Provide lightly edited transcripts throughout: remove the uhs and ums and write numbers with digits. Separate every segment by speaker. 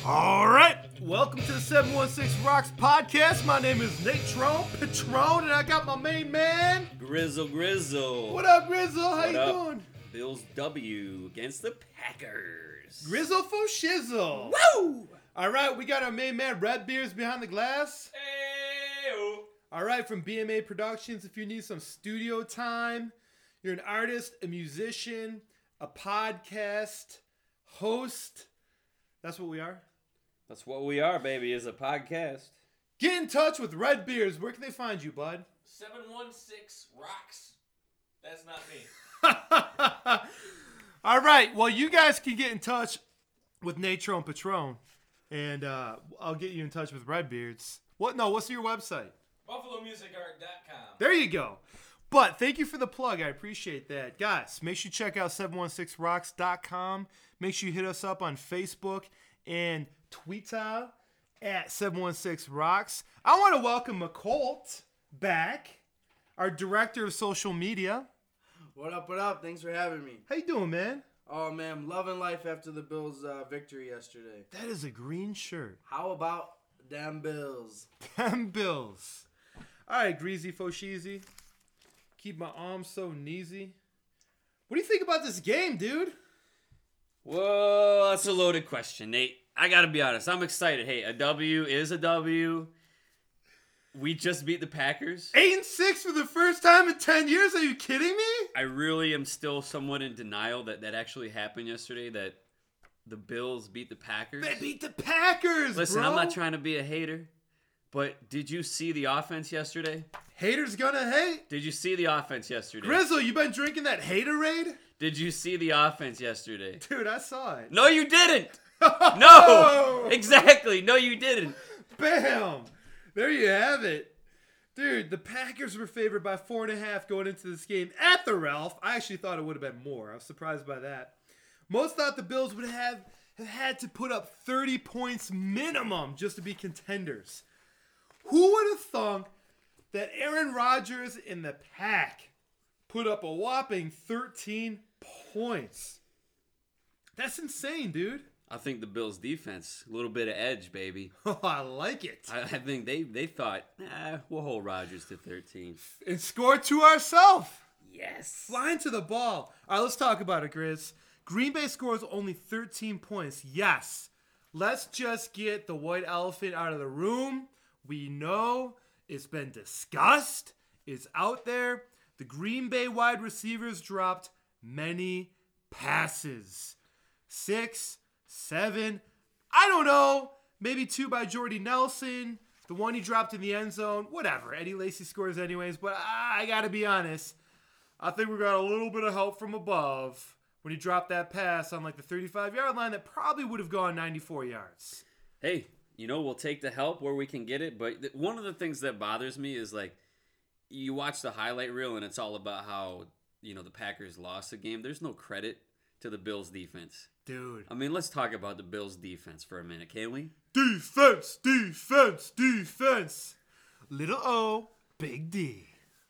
Speaker 1: All right, welcome to the 716 Rocks podcast. My name is Nate Patron, and I got my main man,
Speaker 2: Grizzle.
Speaker 1: What up, Grizzle? How you doing?
Speaker 2: Bills W against the Packers.
Speaker 1: Grizzle for shizzle.
Speaker 2: Woo!
Speaker 1: All right, we got our main man, Red Beers, behind the glass.
Speaker 2: Hey-o.
Speaker 1: All right, from BMA Productions, if you need some studio time, you're an artist, a musician, a podcast host. That's what we are.
Speaker 2: That's what we are, baby, is a podcast.
Speaker 1: Get in touch with Red Beers. Where can they find you, bud?
Speaker 3: 716 Rocks. That's not me.
Speaker 1: All right. Well, you guys can get in touch with Natron Patron, and I'll get you in touch with Redbeards. What's your website?
Speaker 3: BuffaloMusicArt.com.
Speaker 1: There you go. But thank you for the plug. I appreciate that. Guys, make sure you check out 716rocks.com. Make sure you hit us up on Facebook and Twitter at 716rocks. I want to welcome McColt back, our director of social media.
Speaker 4: What up? Thanks for having me.
Speaker 1: How you doing, man?
Speaker 4: Oh, man, I'm loving life after the Bills' victory yesterday.
Speaker 1: That is a green shirt.
Speaker 4: How about damn Bills?
Speaker 1: Damn Bills. All right, Greasy Fosheezy. Keep my arms so kneesy. What do you think about this game, dude?
Speaker 2: Well, that's a loaded question, Nate. I gotta be honest. I'm excited. Hey, a W is a W. We just beat the Packers.
Speaker 1: 8-6 for the first time in 10 years? Are you kidding me?
Speaker 2: I really am still somewhat in denial that actually happened yesterday, that the Bills beat the Packers.
Speaker 1: They beat the Packers,
Speaker 2: Listen,
Speaker 1: bro.
Speaker 2: I'm not trying to be a hater, but did you see the offense yesterday?
Speaker 1: Haters gonna hate.
Speaker 2: Did you see the offense yesterday?
Speaker 1: Grizzle, you been drinking that Haterade?
Speaker 2: Did you see the offense yesterday?
Speaker 1: Dude, I saw it.
Speaker 2: No, you didn't. No, exactly. No, you didn't.
Speaker 1: Bam! There you have it. Dude, the Packers were favored by 4.5 going into this game at the Ralph. I actually thought it would have been more. I was surprised by that. Most thought the Bills would have had to put up 30 points minimum just to be contenders. Who would have thunk that Aaron Rodgers and the Pack put up a whopping 13 points? That's insane, dude.
Speaker 2: I think the Bills' defense, a little bit of edge, baby.
Speaker 1: Oh, I like it.
Speaker 2: I think they thought, we'll hold Rodgers to 13.
Speaker 1: And score to ourselves.
Speaker 2: Yes.
Speaker 1: Flying to the ball. All right, let's talk about it, Grizz. Green Bay scores only 13 points. Yes. Let's just get the white elephant out of the room. We know it's been discussed. It's out there. The Green Bay wide receivers dropped many passes. 6, 7, I don't know. Maybe 2 by Jordy Nelson. The one he dropped in the end zone. Whatever. Eddie Lacy scores anyways. But I got to be honest. I think we got a little bit of help from above when he dropped that pass on like the 35-yard line that probably would have gone 94 yards.
Speaker 2: Hey, we'll take the help where we can get it. But one of the things that bothers me is, like, you watch the highlight reel and it's all about how, the Packers lost the game. There's no credit to the Bills' defense.
Speaker 1: Dude.
Speaker 2: I mean, let's talk about the Bills' defense for a minute, can we?
Speaker 1: Defense. Little O, big D.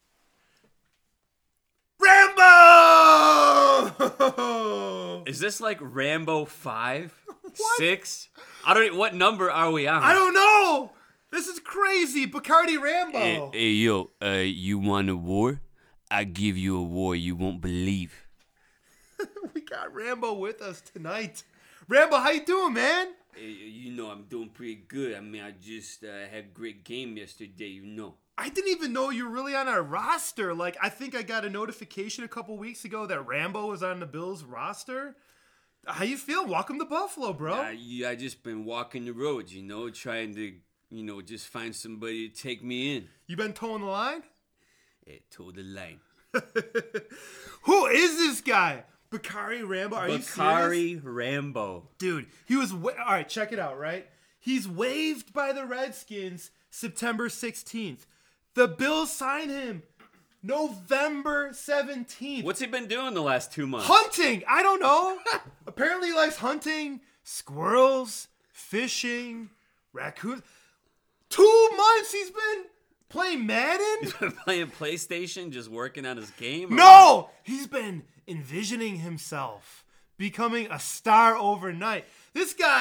Speaker 1: Rambo!
Speaker 2: Is this like Rambo 5? 6? What number are we on?
Speaker 1: I don't know. This is crazy. Bacardi Rambo.
Speaker 2: Hey, yo, you want a war? I give you a war you won't believe.
Speaker 1: We got Rambo with us tonight. Rambo, how you doing, man?
Speaker 2: Hey, I'm doing pretty good. I mean, I just had a great game yesterday,
Speaker 1: I didn't even know you were really on our roster. Like, I think I got a notification a couple weeks ago that Rambo was on the Bills roster. How you feel? Welcome to Buffalo, bro.
Speaker 2: I just been walking the roads, trying to, just find somebody to take me in.
Speaker 1: You been towing the line?
Speaker 2: Hey, toe the line.
Speaker 1: Who is this guy? Bakari Rambo? Are you serious?
Speaker 2: Bakari Rambo.
Speaker 1: Dude, he was... all right, check it out, right? He's waived by the Redskins September 16th. The Bills sign him November 17th.
Speaker 2: What's he been doing the last 2 months?
Speaker 1: Hunting! I don't know. Apparently he likes hunting squirrels, fishing, raccoons. 2 months he's been playing Madden?
Speaker 2: He's been playing PlayStation, just working on his game?
Speaker 1: No! He's been envisioning himself becoming a star overnight. This guy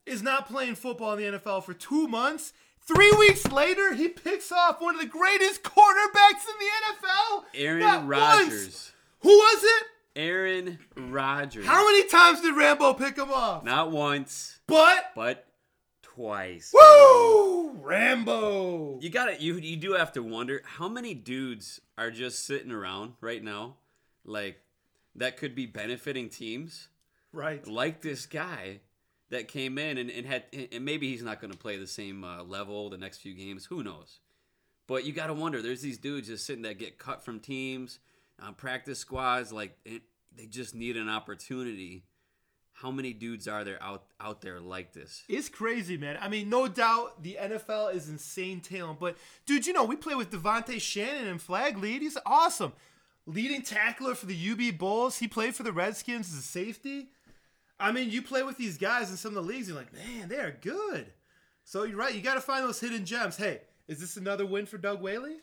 Speaker 1: is not playing football in the NFL for 2 months. 3 weeks later, he picks off one of the greatest quarterbacks in the NFL.
Speaker 2: Aaron Rodgers.
Speaker 1: Who was it?
Speaker 2: Aaron Rodgers.
Speaker 1: How many times did Rambo pick him off?
Speaker 2: Not once,
Speaker 1: But
Speaker 2: twice.
Speaker 1: woo! Rambo.
Speaker 2: You do have to wonder how many dudes are just sitting around right now, like that could be benefiting teams,
Speaker 1: Right.
Speaker 2: like this guy that came in and maybe he's not going to play the same level the next few games. Who knows? But you got to wonder. There's these dudes just sitting that get cut from teams, practice squads. Like they just need an opportunity. How many dudes are there out there like this?
Speaker 1: It's crazy, man. I mean, no doubt the NFL is insane talent. But, dude, we play with Devontae Shannon in flag lead. He's awesome. Leading tackler for the UB Bulls. He played for the Redskins as a safety. I mean, you play with these guys in some of the leagues, you're like, man, they are good. So you're right. You got to find those hidden gems. Hey, is this another win for Doug Whaley?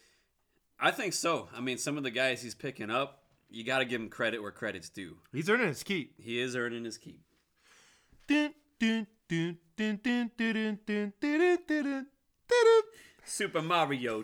Speaker 2: I think so. I mean, some of the guys he's picking up, you got to give him credit where credit's due.
Speaker 1: He's earning his keep.
Speaker 2: He is earning his keep.
Speaker 1: Dun, dun, dun, dun, dun, dun, dun, dun, dun, dun, dun, dun.
Speaker 2: Super Mario.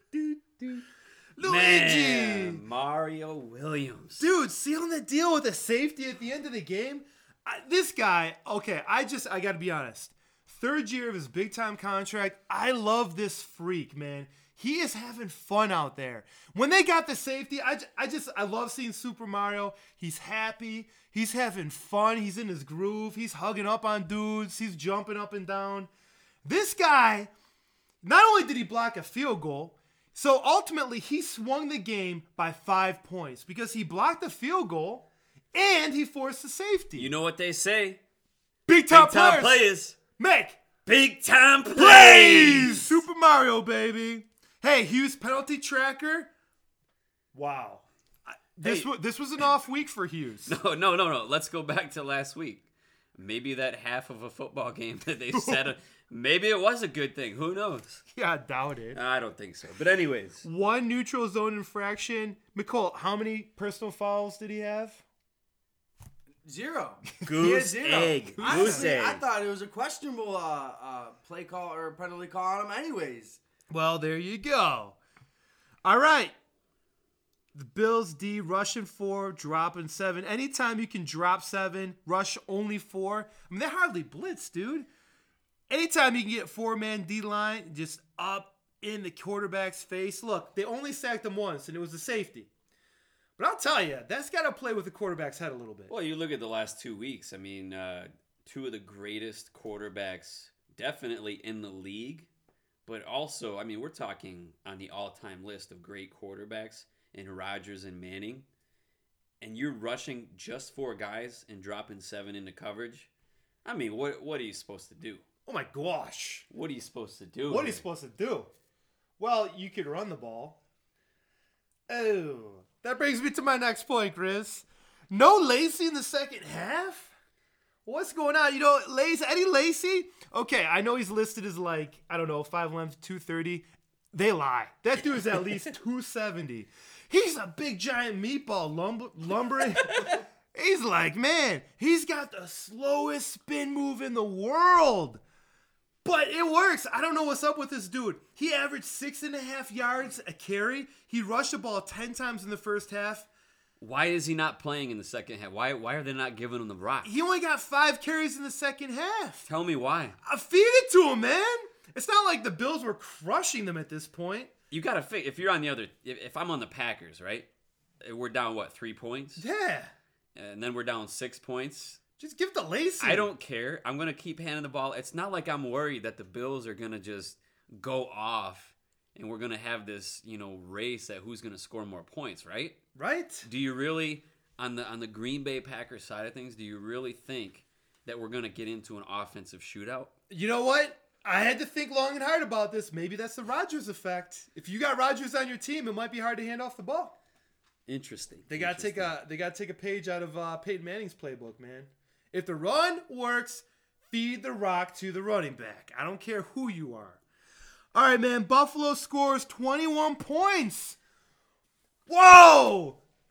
Speaker 1: Luigi!
Speaker 2: Man, Mario Williams.
Speaker 1: Dude, sealing the deal with a safety at the end of the game. This guy, okay, I got to be honest. 3rd year of his big-time contract. I love this freak, man. He is having fun out there. When they got the safety, I love seeing Super Mario. He's happy. He's having fun. He's in his groove. He's hugging up on dudes. He's jumping up and down. This guy, not only did he block a field goal, so ultimately he swung the game by 5 points because he blocked the field goal and he forced the safety.
Speaker 2: You know what they say?
Speaker 1: Big time
Speaker 2: Big-time
Speaker 1: players
Speaker 2: players.
Speaker 1: make
Speaker 2: Big-time
Speaker 1: plays.
Speaker 2: plays.
Speaker 1: Super Mario, baby. Hey, Hughes penalty tracker. Wow. This was an off week for Hughes.
Speaker 2: No. Let's go back to last week. Maybe that half of a football game that they said, maybe it was a good thing. Who knows?
Speaker 1: Yeah, I doubt it.
Speaker 2: I don't think so. But anyways.
Speaker 1: 1 neutral zone infraction. McCall, how many personal fouls did he have?
Speaker 4: 0.
Speaker 2: Goose egg. Goose
Speaker 4: Honestly,
Speaker 2: egg.
Speaker 4: I thought it was a questionable play call or penalty call on him anyways.
Speaker 1: Well, there you go. All right. The Bills D rushing 4, dropping 7. Anytime you can drop 7, rush only 4. I mean, they hardly blitz, dude. Anytime you can get 4-man D line just up in the quarterback's face. Look, they only sacked him once, and it was a safety. But I'll tell you, that's got to play with the quarterback's head a little bit.
Speaker 2: Well, you look at the last 2 weeks. I mean, 2 of the greatest quarterbacks definitely in the league. But also, I mean, we're talking on the all-time list of great quarterbacks in Rodgers and Manning. And you're rushing just 4 guys and dropping 7 into coverage. I mean, what are you supposed to do?
Speaker 1: Oh, my gosh.
Speaker 2: What are you supposed to do?
Speaker 1: What are you supposed to do? Well, you could run the ball. Oh, that brings me to my next point, Chris. No Lacy in the second half? What's going on? Eddie Lacy? Okay, I know he's listed as 5'11", 230. They lie. That dude is at least 270. He's a big giant meatball lumbering. He's like, man, he's got the slowest spin move in the world. But it works. I don't know what's up with this dude. He averaged 6.5 yards a carry. He rushed the ball 10 times in the first half.
Speaker 2: Why is he not playing in the second half? Why are they not giving him the rock?
Speaker 1: He only got 5 carries in the second half.
Speaker 2: Tell me why.
Speaker 1: Feed it to him, man. It's not like the Bills were crushing them at this point.
Speaker 2: You got to figure, if you're on the other, if I'm on the Packers, right? We're down, 3 points?
Speaker 1: Yeah.
Speaker 2: And then we're down 6 points.
Speaker 1: Just give it to Lacy.
Speaker 2: I don't care. I'm going to keep handing the ball. It's not like I'm worried that the Bills are going to just go off and we're going to have this, race at who's going to score more points, right?
Speaker 1: Right.
Speaker 2: Do you really, on the Green Bay Packers side of things, do you really think that we're going to get into an offensive shootout?
Speaker 1: You know what? I had to think long and hard about this. Maybe that's the Rodgers effect. If you got Rodgers on your team, it might be hard to hand off the ball.
Speaker 2: Interesting.
Speaker 1: They got to take a page out of Peyton Manning's playbook, man. If the run works, feed the rock to the running back. I don't care who you are. All right, man. Buffalo scores 21 points. Whoa!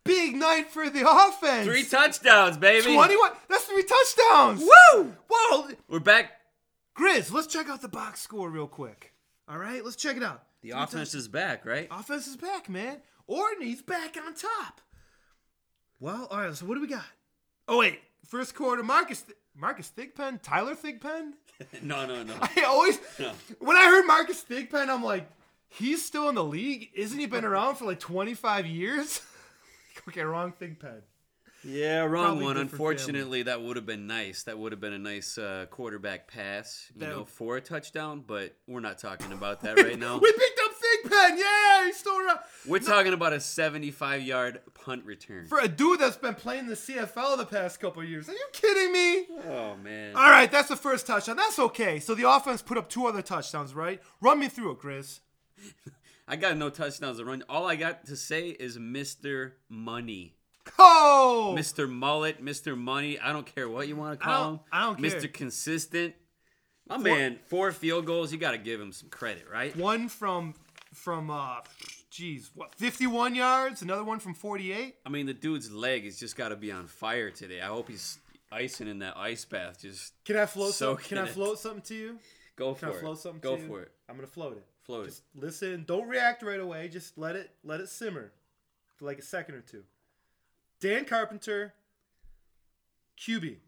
Speaker 1: Big night for the offense.
Speaker 2: 3 touchdowns, baby.
Speaker 1: 21. That's 3 touchdowns.
Speaker 2: Woo!
Speaker 1: Whoa.
Speaker 2: We're back.
Speaker 1: Grizz, let's check out the box score real quick. All right, let's check it out.
Speaker 2: The offense is back, right?
Speaker 1: Offense is back, man. Orton's back on top. Well, all right, so what do we got? Oh, wait. First quarter, Marcus Thigpen? Tyler Thigpen?
Speaker 2: No.
Speaker 1: I always,
Speaker 2: No.
Speaker 1: when I heard Marcus Thigpen, I'm like, he's still in the league? Isn't he been around for like 25 years? Okay, wrong Thigpen.
Speaker 2: Yeah, wrong
Speaker 1: Probably
Speaker 2: one.
Speaker 1: different
Speaker 2: Unfortunately, that would have been nice. That would have been a nice quarterback pass, for a touchdown. But we're not talking about that right now.
Speaker 1: We picked up Thigpen. Yeah, he's still around.
Speaker 2: We're talking about a 75-yard punt return.
Speaker 1: For a dude that's been playing the CFL the past couple of years. Are you kidding me?
Speaker 2: Oh, man.
Speaker 1: All right, that's the first touchdown. That's okay. So the offense put up 2 other touchdowns, right? Run me through it, Grizz.
Speaker 2: I got no touchdowns to run. All I got to say is Mr. Money.
Speaker 1: Oh!
Speaker 2: Mr. Mullet, Mr. Money. I don't care what you want to call him.
Speaker 1: I don't care.
Speaker 2: Mr. Consistent. My man, 4 field goals. You got to give him some credit, right?
Speaker 1: One from 51 yards? Another one from 48?
Speaker 2: I mean, the dude's leg has just got to be on fire today. I hope he's icing in that ice bath. Just
Speaker 1: Can I float something?
Speaker 2: soaking
Speaker 1: Can I
Speaker 2: it.
Speaker 1: float something to you?
Speaker 2: Go
Speaker 1: Can
Speaker 2: for
Speaker 1: I
Speaker 2: it.
Speaker 1: float something
Speaker 2: Go
Speaker 1: to you?
Speaker 2: for it.
Speaker 1: I'm gonna float it.
Speaker 2: Float it.
Speaker 1: Just listen. Don't react right away. Just let it simmer for like a second or two. Dan Carpenter, QB.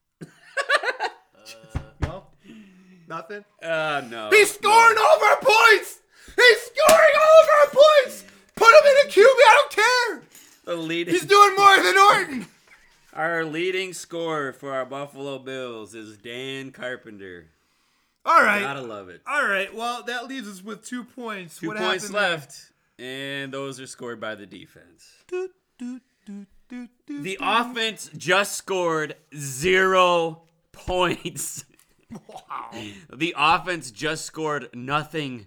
Speaker 1: No, nothing.
Speaker 2: No.
Speaker 1: He's scoring over points. He's scoring over points. Put him in a QB. I don't care.
Speaker 2: The leading,
Speaker 1: He's doing more than Orton.
Speaker 2: our leading scorer for our Buffalo Bills is Dan Carpenter.
Speaker 1: All right.
Speaker 2: Gotta love it.
Speaker 1: All right. Well, that leaves us with 2 points.
Speaker 2: 2
Speaker 1: What
Speaker 2: points
Speaker 1: happened there?
Speaker 2: left, and those are scored by the defense.
Speaker 1: Do, do, do, do, do,
Speaker 2: The
Speaker 1: do.
Speaker 2: offense just scored 0 points.
Speaker 1: Wow.
Speaker 2: The offense just scored nothing.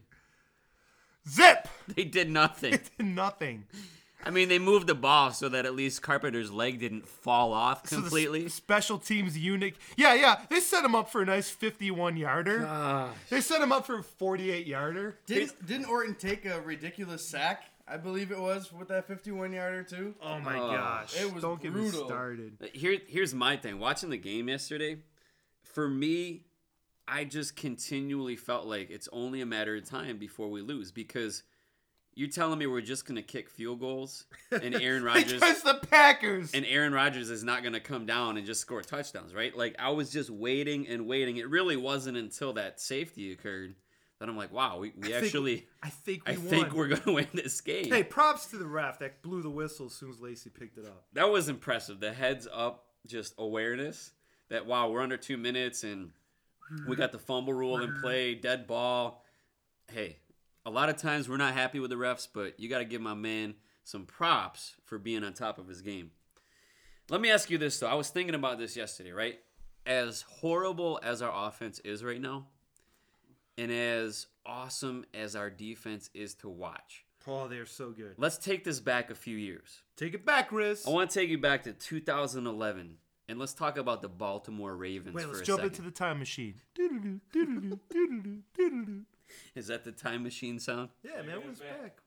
Speaker 1: Zip.
Speaker 2: They did nothing.
Speaker 1: Nothing.
Speaker 2: I mean, they moved the ball so that at least Carpenter's leg didn't fall off
Speaker 1: So the
Speaker 2: completely.
Speaker 1: special teams unit. Yeah. They set him up for a nice 51-yarder. They set him up for a 48-yarder.
Speaker 4: Didn't Orton take a ridiculous sack? I believe it was with that 51-yarder too.
Speaker 1: Oh my
Speaker 2: Oh.
Speaker 1: gosh.
Speaker 4: It was
Speaker 1: Don't get me
Speaker 4: brutal.
Speaker 1: started.
Speaker 2: Here's my thing. Watching the game yesterday, for me, I just continually felt like it's only a matter of time before we lose because you're telling me we're just gonna kick field goals and Aaron Rodgers
Speaker 1: Against the Packers.
Speaker 2: and Aaron Rodgers is not gonna come down and just score touchdowns, right? Like I was just waiting and waiting. It really wasn't until that safety occurred that I'm like, wow, we actually.
Speaker 1: I think
Speaker 2: I
Speaker 1: we won.
Speaker 2: think we're gonna win this game.
Speaker 1: Hey, props to the ref that blew the whistle as soon as Lacey picked it up.
Speaker 2: That was impressive. The heads up, just awareness that wow, we're under 2 minutes and we got the fumble rule in play, dead ball. Hey, a lot of times we're not happy with the refs, but you got to give my man some props for being on top of his game. Let me ask you this, though. I was thinking about this yesterday, right? As horrible as our offense is right now, and as awesome as our defense is to watch,
Speaker 1: Oh, they're so good.
Speaker 2: let's take this back a few years.
Speaker 1: Take it back, Riz.
Speaker 2: I want to take you back to 2011, and let's talk about the Baltimore Ravens
Speaker 1: Wait,
Speaker 2: for
Speaker 1: let's
Speaker 2: a
Speaker 1: jump
Speaker 2: second.
Speaker 1: into the time machine. Doodle-doo, doodle-doo, doodle-doo, doodle-doo.
Speaker 2: Is that the time machine sound?
Speaker 1: Yeah, man, we're back.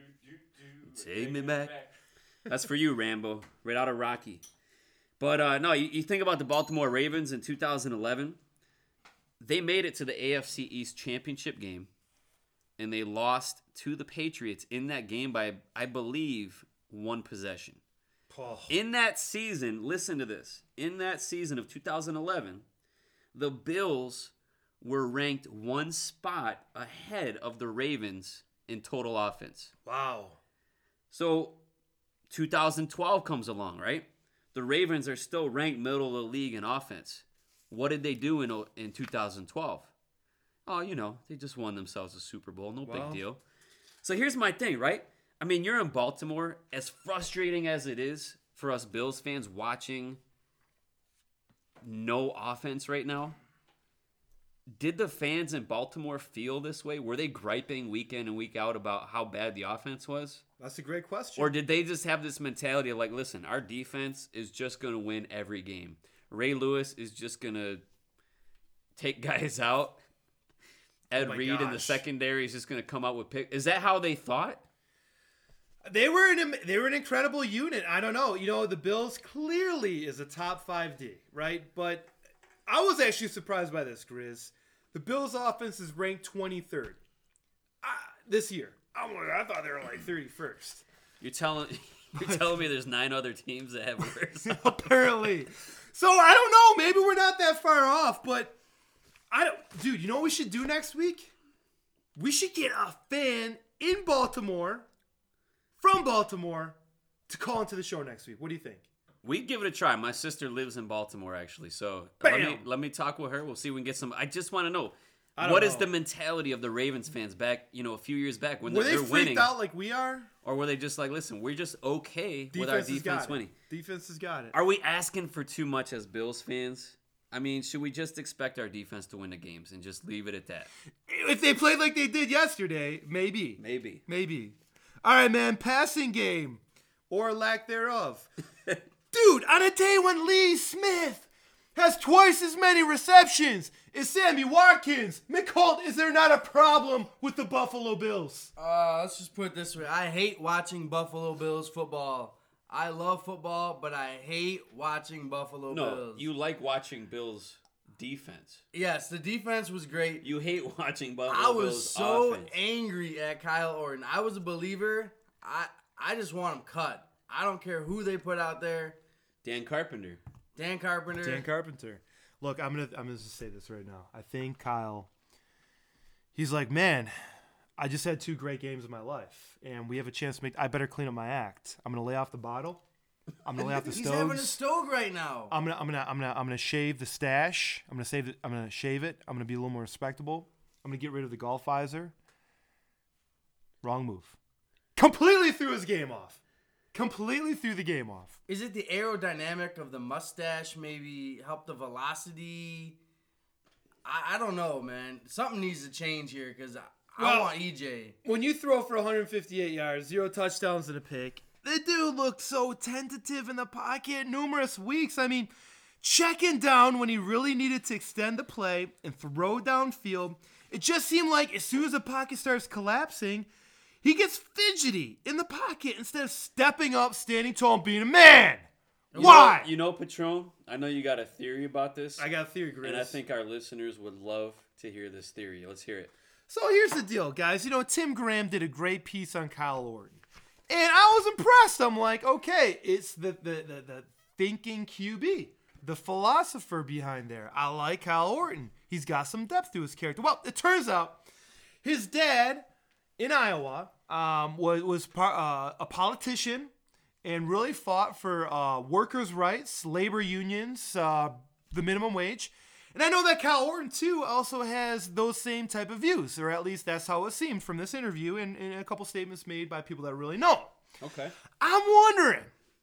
Speaker 2: Take me back. That's for you, Rambo, right out of Rocky. But no, you think about the Baltimore Ravens in 2011. They made it to the AFC East Championship game, and they lost to the Patriots in that game by, I believe, 1 possession.
Speaker 1: Oh.
Speaker 2: In that season, listen to this. In that season of 2011, the Bills were ranked 1 spot ahead of the Ravens in total offense.
Speaker 1: Wow.
Speaker 2: So 2012 comes along, right? The Ravens are still ranked middle of the league in offense. What did they do in 2012? Oh, they just won themselves a Super Bowl. No
Speaker 1: Well.
Speaker 2: big deal. So here's my thing, right? I mean, you're in Baltimore. As frustrating as it is for us Bills fans watching no offense right now, did the fans in Baltimore feel this way? Were they griping week in and week out about how bad the offense was?
Speaker 1: That's a great question.
Speaker 2: Or did they just have this mentality of like, listen, our defense is just going to win every game. Ray Lewis is just going to take guys out. Ed
Speaker 1: my
Speaker 2: Reed in the
Speaker 1: gosh.
Speaker 2: secondary is just going to come out with pick. Is that how they thought?
Speaker 1: They were an incredible unit. I don't know. The Bills clearly is a top 5D, right? But I was actually surprised by this, Grizz. The Bills' offense is ranked 23rd this year. I thought they were like 31st.
Speaker 2: You're telling me there's 9 other teams that have worse.
Speaker 1: Apparently. So I don't know. Maybe we're not that far off, but dude, you know what we should do next week? We should get a fan in Baltimore, from Baltimore, to call into the show next week. What do you think?
Speaker 2: We give it a try. My sister lives in Baltimore, actually. So let me talk with her. We'll see if we can get some. I just want to know. What is the mentality of the Ravens fans back, a few years back when they're winning?
Speaker 1: Were they freaked out like we are?
Speaker 2: Or were they just like, listen, we're just okay with our defense winning?
Speaker 1: Defense has got it.
Speaker 2: Are we asking for too much as Bills fans? I mean, should we just expect our defense to win the games and just leave it at that?
Speaker 1: If they played like they did yesterday, maybe.
Speaker 2: Maybe.
Speaker 1: All right, man. Passing game or lack thereof. Dude, on a day when Lee Smith has twice as many receptions as Sammy Watkins, McColt, is there not a problem with the Buffalo Bills?
Speaker 4: Let's just put it this way. I hate watching Buffalo Bills football. I love football, but I hate watching Buffalo Bills.
Speaker 2: No, you like watching Bills defense.
Speaker 4: Yes, the defense was great.
Speaker 2: You hate watching Buffalo
Speaker 4: I was
Speaker 2: Bills
Speaker 4: so
Speaker 2: offense.
Speaker 4: angry at Kyle Orton. I was a believer. I just want him cut. I don't care who they put out there.
Speaker 2: Dan Carpenter.
Speaker 1: Look, I'm gonna just say this right now. I think Kyle, he's like, man, I just had 2 great games of my life, and we have a chance to make. I better clean up my act. I'm gonna lay off the bottle. I'm gonna lay off the stoves.
Speaker 4: He's having a stove right now.
Speaker 1: I'm gonna shave the stash. I'm gonna shave it. I'm gonna be a little more respectable. I'm gonna get rid of the golf visor. Wrong move. Completely threw his game off. Completely threw the game off.
Speaker 4: Is it the aerodynamic of the mustache maybe help the velocity? I don't know, man. Something needs to change here because I want EJ.
Speaker 1: When you throw for 158 yards, 0 touchdowns and a pick, the dude looked so tentative in the pocket numerous weeks. I mean, checking down when he really needed to extend the play and throw downfield, it just seemed like as soon as the pocket starts collapsing, he gets fidgety in the pocket instead of stepping up, standing tall, and being a man. Why?
Speaker 2: Patron, I know you got a theory about this.
Speaker 1: I got a theory, Grizz.
Speaker 2: And I think our listeners would love to hear this theory. Let's hear it.
Speaker 1: So here's the deal, guys. Tim Graham did a great piece on Kyle Orton. And I was impressed. I'm like, okay, it's the thinking QB, the philosopher behind there. I like Kyle Orton. He's got some depth to his character. Well, it turns out his dad in Iowa was a politician and really fought for workers' rights, labor unions, the minimum wage. And I know that Kyle Orton, too, also has those same type of views, or at least that's how it seemed from this interview and a couple statements made by people that really know.
Speaker 2: Okay.
Speaker 1: I'm wondering,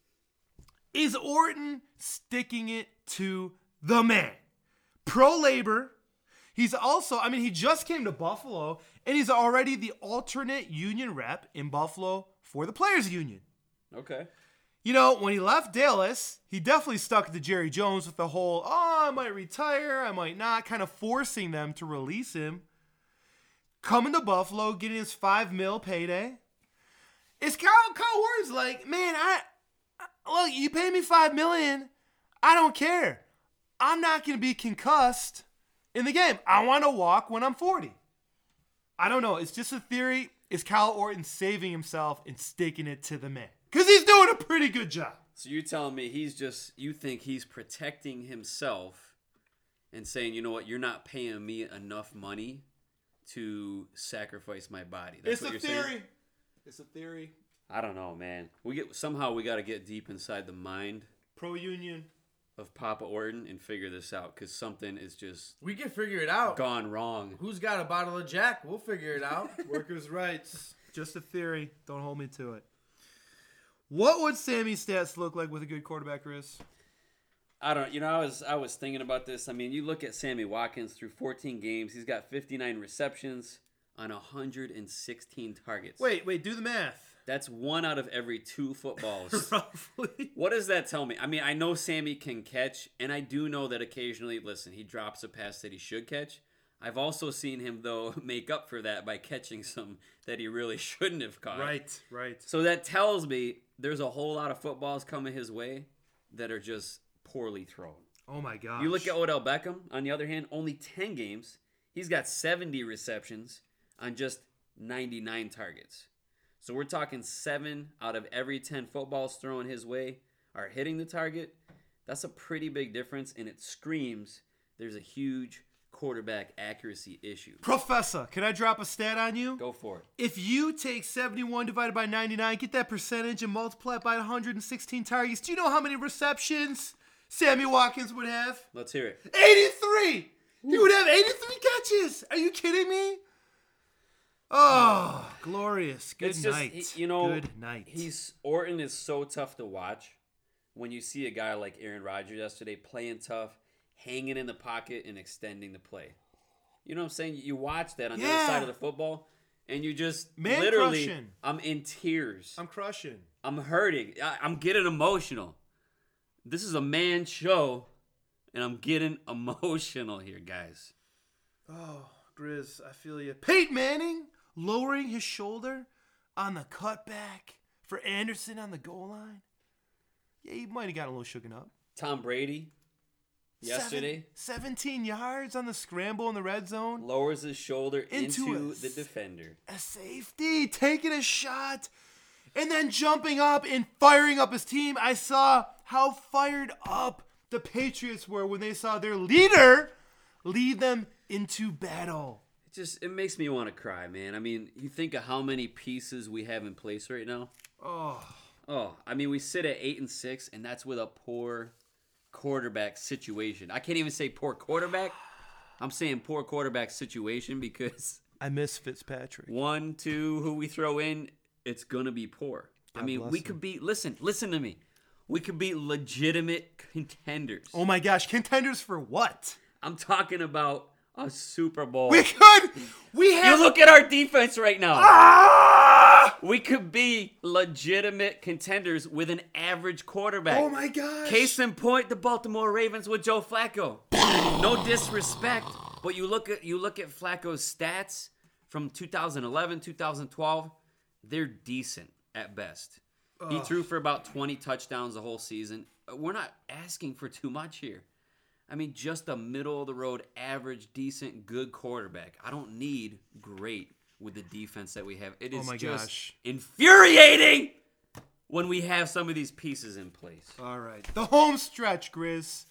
Speaker 1: is Orton sticking it to the man? Pro-labor. He's also, he just came to Buffalo, and he's already the alternate union rep in Buffalo for the Players Union.
Speaker 2: Okay.
Speaker 1: When he left Dallas, he definitely stuck to Jerry Jones with the whole, I might retire, I might not, kind of forcing them to release him. Coming to Buffalo, getting his $5 million payday. It's Kyle Orton's like, man, look, you pay me $5 million, I don't care. I'm not going to be concussed in the game. I want to walk when I'm 40. I don't know. It's just a theory. Is Kyle Orton saving himself and sticking it to the man? Because he's doing a pretty good job.
Speaker 2: So you're telling me you think he's protecting himself and saying, you know what, you're not paying me enough money to sacrifice my body. That's what you're saying?
Speaker 1: It's a theory.
Speaker 2: I don't know, man. We got to get deep inside the mind
Speaker 1: pro-union
Speaker 2: of Papa Orton and figure this out because something is just
Speaker 4: we can figure it out.
Speaker 2: Gone wrong.
Speaker 4: Who's got a bottle of Jack? We'll figure it out.
Speaker 1: Workers' rights. Just a theory. Don't hold me to it. What would Sammy's stats look like with a good quarterback, Chris?
Speaker 2: I don't. I was thinking about this. I mean, you look at Sammy Watkins through 14 games. He's got 59 receptions on 116 targets.
Speaker 1: Wait. Do the math.
Speaker 2: That's 1 out of every 2 footballs.
Speaker 1: Roughly.
Speaker 2: What does that tell me? I mean, I know Sammy can catch, and I do know that occasionally, listen, he drops a pass that he should catch. I've also seen him, though, make up for that by catching some that he really shouldn't have caught.
Speaker 1: Right.
Speaker 2: So that tells me there's a whole lot of footballs coming his way that are just poorly thrown.
Speaker 1: Oh my gosh.
Speaker 2: You look at Odell Beckham, on the other hand, only 10 games. He's got 70 receptions on just 99 targets. So we're talking 7 out of every 10 footballs thrown his way are hitting the target. That's a pretty big difference, and it screams there's a huge quarterback accuracy issue.
Speaker 1: Professor, can I drop a stat on you?
Speaker 2: Go for it.
Speaker 1: If you take 71 divided by 99, get that percentage and multiply it by 116 targets, do you know how many receptions Sammy Watkins would have?
Speaker 2: Let's hear it.
Speaker 1: 83! He would have 83 catches! Are you kidding me? Oh, glorious. Good
Speaker 2: It's just,
Speaker 1: night.
Speaker 2: Good
Speaker 1: night.
Speaker 2: Orton is so tough to watch when you see a guy like Aaron Rodgers yesterday playing tough, hanging in the pocket, and extending the play. You know what I'm saying? You watch that on the other side of the football, and you just literally,
Speaker 1: crushing.
Speaker 2: I'm in tears.
Speaker 1: I'm crushing.
Speaker 2: I'm hurting. I'm getting emotional. This is a man show, and I'm getting emotional here, guys.
Speaker 1: Oh, Grizz, I feel you. Peyton Manning lowering his shoulder on the cutback for Anderson on the goal line. Yeah, he might have gotten a little shooken up.
Speaker 2: Tom Brady, yesterday,
Speaker 1: 17 yards on the scramble in the red zone.
Speaker 2: lowers his shoulder into
Speaker 1: a
Speaker 2: the defender.
Speaker 1: A safety, taking a shot, and then jumping up and firing up his team. I saw how fired up the Patriots were when they saw their leader lead them into battle.
Speaker 2: It makes me want to cry, man. I mean, you think of how many pieces we have in place right now. Oh, I mean, we sit at 8-6, and that's with a poor quarterback situation. I can't even say poor quarterback. I'm saying poor quarterback situation because
Speaker 1: I miss Fitzpatrick.
Speaker 2: 1, 2, who we throw in, it's gonna be poor. I mean, we could be. Listen to me. We could be legitimate contenders.
Speaker 1: Oh my gosh, contenders for what?
Speaker 2: I'm talking about a Super Bowl.
Speaker 1: We have.
Speaker 2: You look at our defense right now.
Speaker 1: Ah!
Speaker 2: We could be legitimate contenders with an average quarterback.
Speaker 1: Oh my gosh.
Speaker 2: Case in point, the Baltimore Ravens with Joe Flacco. No disrespect, but you look at Flacco's stats from 2011, 2012. They're decent at best. He threw for about 20 touchdowns the whole season. We're not asking for too much here. I mean, just a middle-of-the-road, average, decent, good quarterback. I don't need great with the defense that we have. It is just infuriating when we have some of these pieces in place.
Speaker 1: All right. The home stretch, Grizz.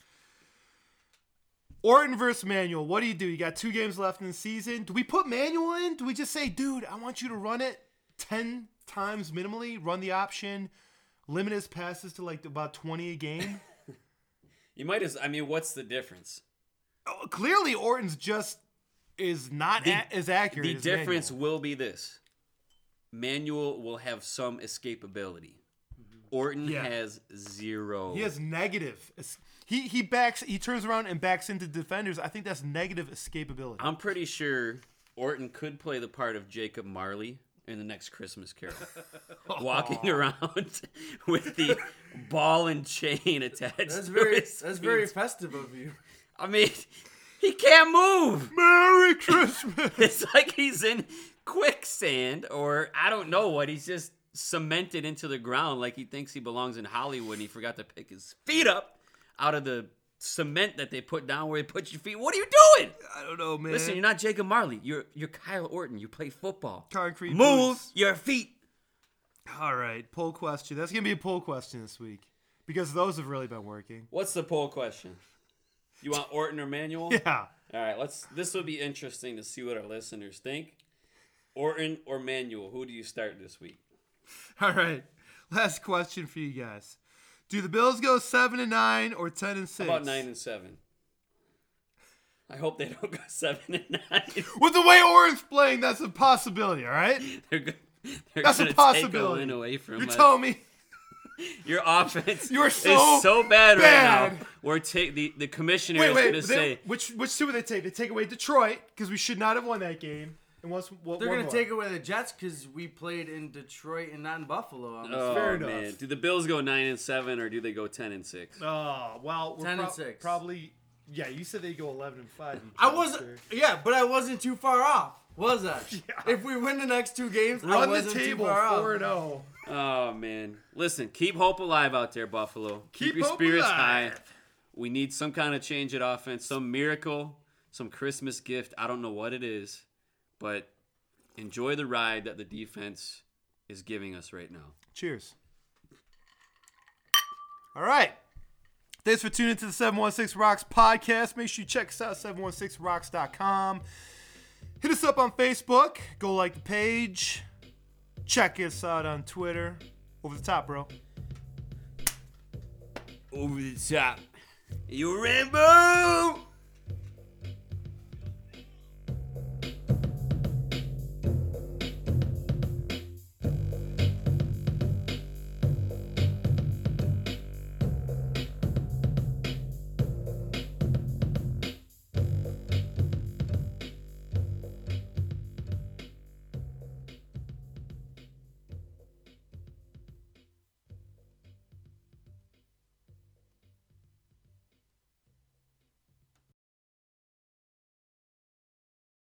Speaker 1: Orton versus Manuel. What do? You got 2 games left in the season. Do we put Manuel in? Do we just say, dude, I want you to run it 10 times minimally, run the option, limit his passes to like about 20 a game?
Speaker 2: You might as, I mean, what's the difference?
Speaker 1: Oh, clearly, Orton's just is not as accurate.
Speaker 2: The
Speaker 1: as
Speaker 2: difference
Speaker 1: Manuel.
Speaker 2: will be this: Manuel will have some escapability. Orton has zero.
Speaker 1: He has negative. He turns around and backs into defenders. I think that's negative escapability.
Speaker 2: I'm pretty sure Orton could play the part of Jacob Marley in the next Christmas Carol, walking around with the ball and chain attached.
Speaker 4: That's
Speaker 2: to
Speaker 4: very
Speaker 2: his feet.
Speaker 4: festive of you.
Speaker 2: I mean, he can't move.
Speaker 1: Merry Christmas.
Speaker 2: It's like he's in quicksand, or I don't know what. He's just cemented into the ground like he thinks he belongs in Hollywood, and he forgot to pick his feet up out of the cement that they put down where they put your feet. What are you doing?
Speaker 1: I don't know, man.
Speaker 2: Listen, you're not Jacob Marley. You're Kyle Orton. You play football.
Speaker 1: Concrete
Speaker 2: Move
Speaker 1: boots.
Speaker 2: your feet.
Speaker 1: All right, poll question. That's going to be a poll question this week because those have really been working.
Speaker 2: What's the poll question? You want Orton or Manuel?
Speaker 1: Yeah.
Speaker 2: All right, this will be interesting to see what our listeners think. Orton or Manuel? Who do you start this week?
Speaker 1: All right. Last question for you guys. Do the Bills go 7-9 or 10-6?
Speaker 2: How about 9-7? I hope they don't go 7-9.
Speaker 1: With the way Orton's playing, that's a possibility, all right?
Speaker 2: They're
Speaker 1: That's a
Speaker 2: gonna
Speaker 1: possibility.
Speaker 2: Take a win away from
Speaker 1: You're
Speaker 2: us.
Speaker 1: telling me
Speaker 2: Your offense
Speaker 1: You're
Speaker 2: is
Speaker 1: so
Speaker 2: so bad right
Speaker 1: bad.
Speaker 2: now. We're the commissioner is going to say
Speaker 1: which 2 would they take? They take away Detroit because we should not have won that game. And
Speaker 4: They're going to take away the Jets because we played in Detroit and not in Buffalo.
Speaker 2: oh,
Speaker 1: fair enough.
Speaker 2: man. Do the Bills go 9-7 or do they go 10-6?
Speaker 1: Oh, well, we're
Speaker 4: 10-6.
Speaker 1: probably Yeah, you said they go 11-5.
Speaker 4: I wasn't. Yeah, but I wasn't too far off, was I?
Speaker 1: Yeah.
Speaker 4: If we win the next 2 games, I
Speaker 1: Run the
Speaker 4: wasn't
Speaker 1: table
Speaker 4: too far off.
Speaker 1: 4-0.
Speaker 2: Oh man, listen, keep hope alive out there, Buffalo. Keep your
Speaker 1: hope
Speaker 2: spirits
Speaker 1: alive.
Speaker 2: high. We need some kind of change at offense, some miracle, some Christmas gift. I don't know what it is, but enjoy the ride that the defense is giving us right now.
Speaker 1: Cheers. All right. Thanks for tuning into the 716 Rocks podcast. Make sure you check us out at 716rocks.com. Hit us up on Facebook. Go like the page. Check us out on Twitter. Over the top, bro.
Speaker 2: Over the top. You Rambo!